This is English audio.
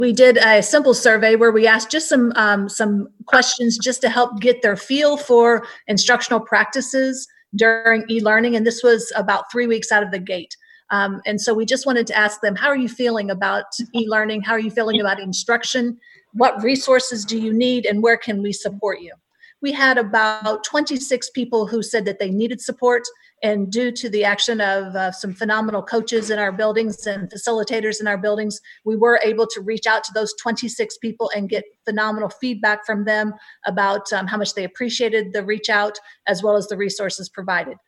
We did a simple survey where we asked just some questions just to help get their feel for instructional practices during e-learning, and this was about 3 weeks out of the gate. And so we just wanted to ask them, how are you feeling about e-learning? How are you feeling about instruction? What resources do you need, and where can we support you? We had about 26 people who said that they needed support, and due to the action of some phenomenal coaches in our buildings and facilitators in our buildings, we were able to reach out to those 26 people and get phenomenal feedback from them about how much they appreciated the reach out, as well as the resources provided.